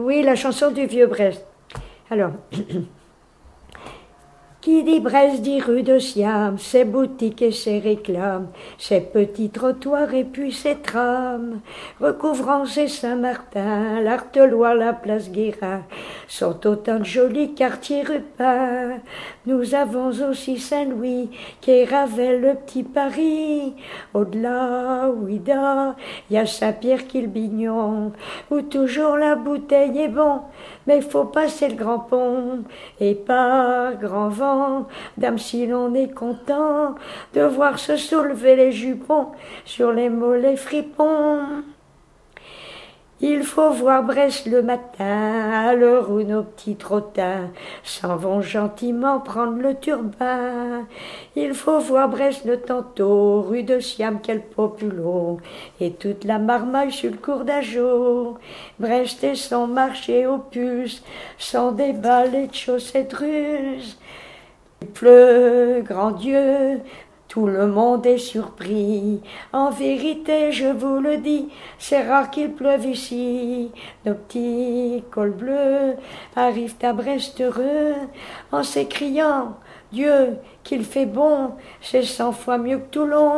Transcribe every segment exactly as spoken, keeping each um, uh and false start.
Oui, la chanson du vieux Brest. Alors, qui dit Brest dit rue de Siam, ses boutiques et ses réclames, ses petits trottoirs et puis ses trams, recouvrant ses Saint-Martin, l'Artelois, la place Guérin, sont autant de jolis quartiers rupins. Nous avons aussi Saint-Louis, quai Ravel, le petit Paris. Au-delà, Ouida, il y a Saint-Pierre-Quilbignon, où toujours la bouteille est bon, mais faut passer le grand pont, et par grand vent, dame si l'on est content de voir se soulever les jupons sur les mollets fripons. Il faut voir Brest le matin, à l'heure où nos petits trottins s'en vont gentiment prendre le turbin. Il faut voir Brest le tantôt, rue de Siam, quel populo, et toute la marmaille sur le cours d'Ageau. Brest et son marché aux puces, sans débat et de chaussettes russes. Il pleut, grand Dieu, tout le monde est surpris. En vérité, je vous le dis, c'est rare qu'il pleuve ici. Nos petits cols bleus arrivent à Brest heureux en s'écriant « Dieu, qu'il fait bon, c'est cent fois mieux que Toulon ».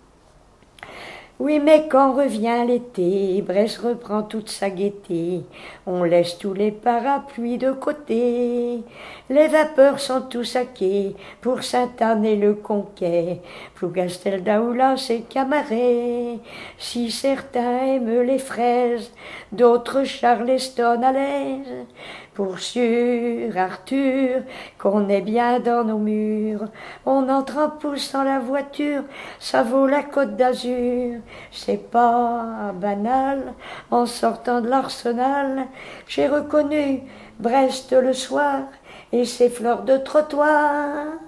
Oui, mais quand revient l'été, Brest reprend toute sa gaieté. On laisse tous les parapluies de côté. Les vapeurs sont tous à quai pour Sainte-Anne et le Conquet, Plougastel, Daoulas et Camaret. Si certains aiment les fraises, d'autres Charleston à l'aise. Pour sûr, Arthur, qu'on est bien dans nos murs, on entre en poussant la voiture, ça vaut la Côte d'Azur. C'est pas banal, en sortant de l'Arsenal, j'ai reconnu Brest le soir et ses fleurs de trottoir.